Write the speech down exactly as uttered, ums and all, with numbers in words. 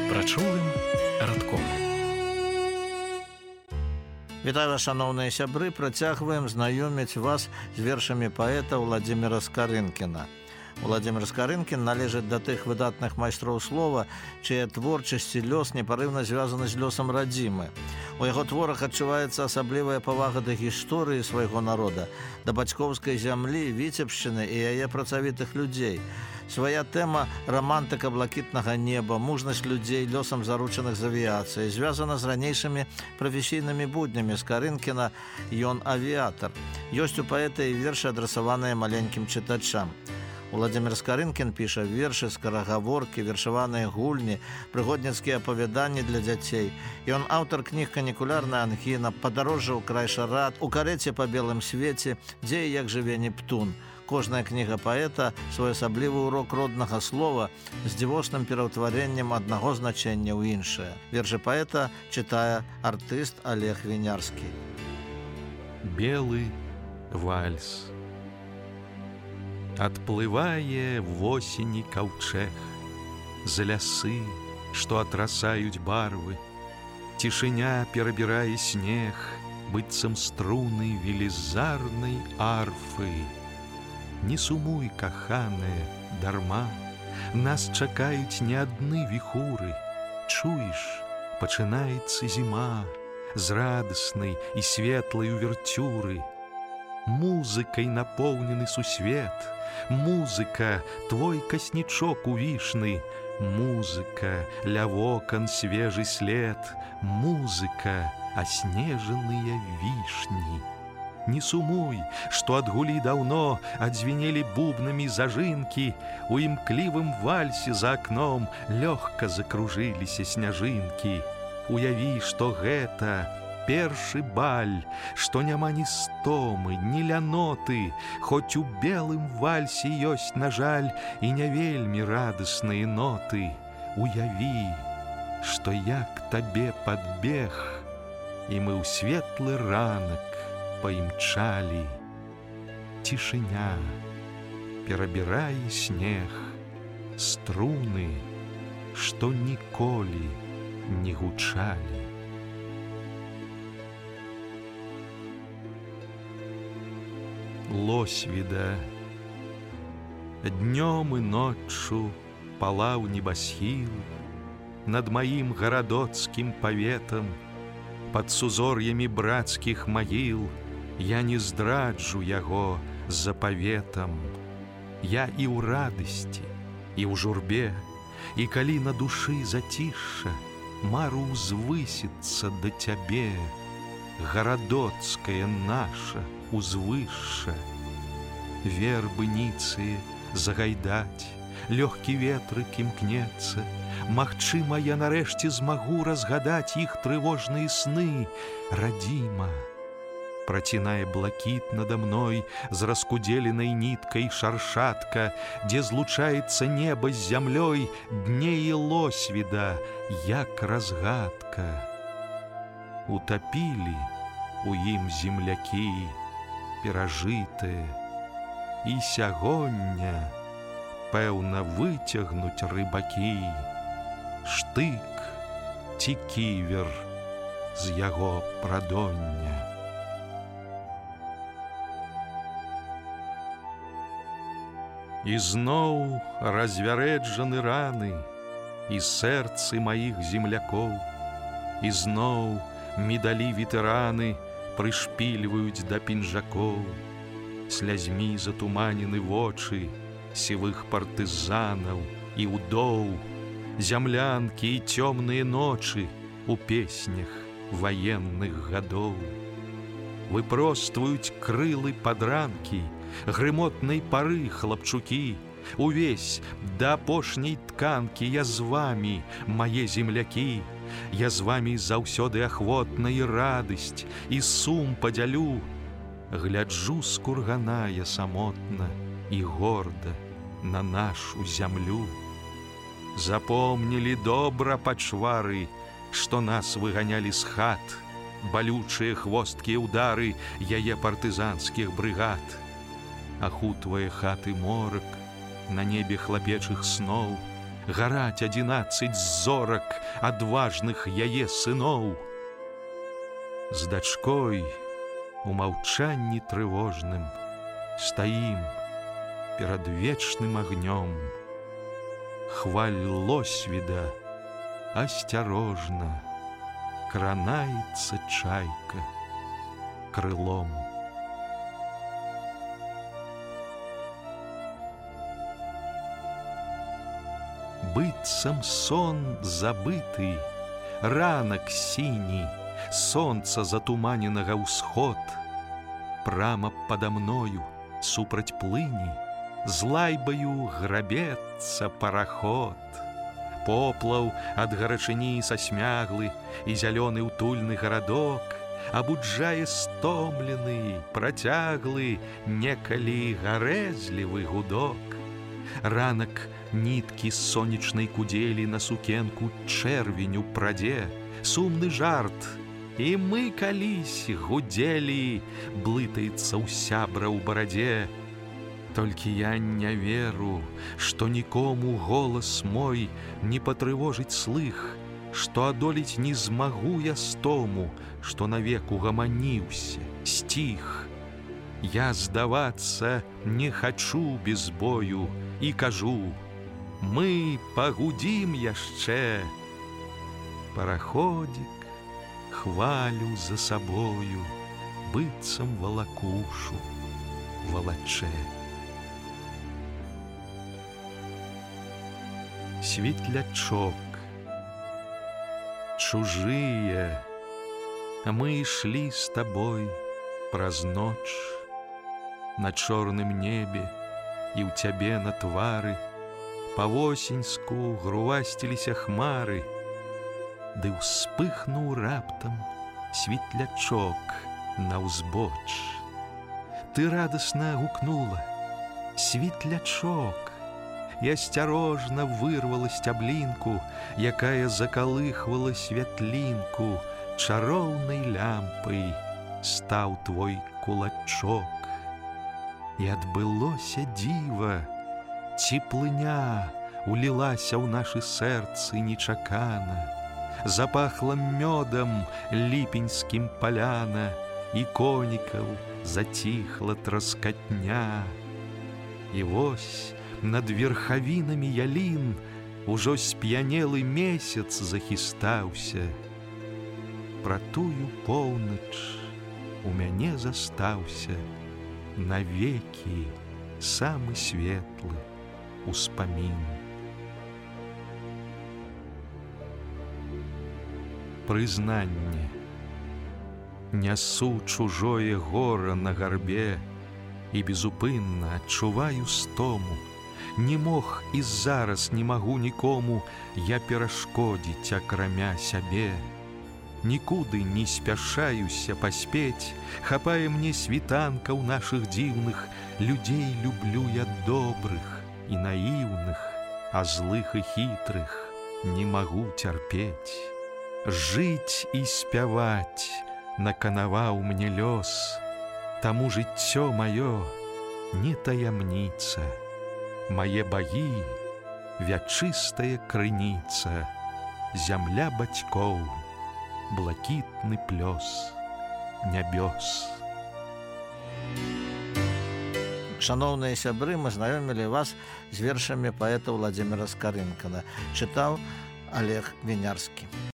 Прачулым радком. Вітаю вас, шановныя сябры, працягваем знаёміць вас з вершамі паэта Владзіміра Скарынкіна. Владзімір Скарынкін належыць да тых выдатных майстроў слова, чыя творчасць і лёс непарыўна звязаны з лёсам радзімы. У яго творах адчуваецца асаблівая павага да гісторыі свайго народа, да бацькоўскай зямлі, віцебшчыны і яе працавітых людзей. Свая тэма рамантыка блакітнага неба, мужнасць людзей, лёсам заручаных з авіяцыяй, звязана з ранейшымі прафесійнымі буднямі Скарынкіна, ён авіятар. Ёсць у паэта і вершы, адрасаваныя маленькім чытачам. Владзімір Скарынкін піша вершы, скарагаворкі, вершаваныя гульні, прыгодніцкія апавяданні для дзяцей. Ён аўтар кніг «Канікулярная ангіна», «Падарожжа ў край шарат», «У карэце па белым свеце», «Дзе і як жыве Нептун». Кожная кніга паэта – своеасаблівы урок роднага слова з дзівосным пераўтварэннем аднаго значэння ў іншае. Вершы паэта чытае артыст Олег Вінярскі. Белы вальс. Адплывае восені каўчэг за лясы, што атрасаюць барвы. Цішыня перабірае снег, быццам струны велізарнай арфы. Не сумуй, каханая, дарма, нас чакаюць не адны віхуры. Чуеш, пачынаецца зіма з радаснай і светлай увертюры. Музыкай напоўнены сусвет, музыка, твой каснічок увішны, музыка, ля вокон свежы след, музыка, аснежаныя вішні. Не сумуй, што адгулі даўно адзвенелі бубнамі зажынкі, у імклівым вальсе за акном лёгка закружыліся сняжынкі. Уяві, што гэта першы баль, што няма ні стомы, ні ляноты, хоць у белым вальсе ёсць, на жаль, і не вельмі радасныя ноты. Уяві, што як табе падбег, і мы ў светлы ранак паімчалі. Цішыня перабірае снег, струны, што ніколі не гучалі. Лосвіда. Днём і ноччу палаў небасхіл над маім гарадоцкім паветам, пад сузор'ямі брацкіх магіл. Я не здраджу яго запаветам. Я і ў радасці, і ў журбе, і калі на душы зацішша, мару ўзвысіцца да цябе, гарадоцкая наша узвышша. Вербы ніцые загайдаць, лёгкі ветрык імкнецца. Магчыма, я нарэшце змагу разгадаць іх трывожныя сны. Радзіма працінае блакіт надо мной з раскудзеленай ніткай шаршатка, дзе злучаецца неба з зямлёй, днее лосвіда, як разгадка. Утапілі у ім землякі перажытыя, і сягоння, пэўна, выцягнуць рыбакі штык ці ківер з яго прадоння. І зноў развярэджаны раны і сэрцы маіх землякоў, і зноў медалі ветэраны прышпільваюць да пінжакоў. Слязьмі затуманены вочы сівых партызанаў і ўдоў, зямлянкі і цёмныя ночы у песнях ваенных гадоў. Выпростваюць крылы падранкі грымотнай пары хлапчукі. Увесь да апошняй тканкі я з вамі, мае землякі. Я з вамі заўсёды ахвотна і радасць, і сум падзялю. Гляджу з кургана я самотна і горда на нашу зямлю. Запомнілі добра пачвары, што нас выганялі з хат, балючыя хвосткія ўдары яе партызанскіх брыгад. Ахутвае хаты морак, на небе хлапечых сноў, гараць адзінаццаць зорак адважных яе сыноў. З дачкой у маўчанні трывожным стаім перад вечным агнём. Хваль лосвіда асцярожна кранаецца чайка крылом. Быццам сон забыты, ранак сіні, сонца затуманенага ўсход. Прама пада мною, супраць плыні, з лайбаю грабецца параход. Поплаў ад гарачыні сасмяглы і зялёны утульны гарадок абуджае стомлены, працяглы, некалі гарэзлівы гудок. Ранак ніткі з сонечнай кудзелі на сукенку чэрвеню прадзе, сумны жарт, і мы калісь гудзелі, блытаецца ў сябра ў барадзе. Толькі я не веру, што нікому голас мой не патрывожыць слых, што адолець не змагу я стому, што навек угаманіўся, сціх. Я здавацца не хачу без бою і кажу: мы пагудзім яшчэ. Параходзік хвалю за сабою, быццам валакушу валачэ. Светлячок, чужыя, а мы ішлі з табой праз ноч. На чорным небе і ў цябе на твары па-восеньску грувасціліся хмары. Ды ўспыхнуў раптам светлячок наўзбоч. Ты радасна гукнула: светлячок! І асцярожна вырвала сцяблінку, якая закалыхвала святлінку. Чароўнай лямпай стаў твой кулачок. І адбылося дзіва, цеплыня улілася ў нашы сэрцы нечакана. Запахла мёдам ліпеньскім паляна, і конікаў заціхла траскатня. І вось над верхавінамі ялін ужо сп'янелы месяц захістаўся. Пра тую поўнач у мяне застаўся навекі самы светлы успамін. Прызнанне. Нясу чужое гора на гарбе і безупынна адчуваю стому. Не мог і зараз не магу нікому я перашкодзіць, акрамя сябе. Нікуды не спяшаюся паспець, хапае мне світанка ў нашых дзіўных. Людзей люблю я добрых і наіўных, а злых і хітрых не магу цярпець. Жыць і спяваць наканаваў мне лёс, таму жыццё маё не таямніца. Мае багі вячыстая крыніца, зямля бацькоў, блакітны плёс нябёс. Шановныя сябры, мы знаёмілі вас з вершамі паэта Владзіміра Скарынкіна. Чытаў Олег Вінярскі.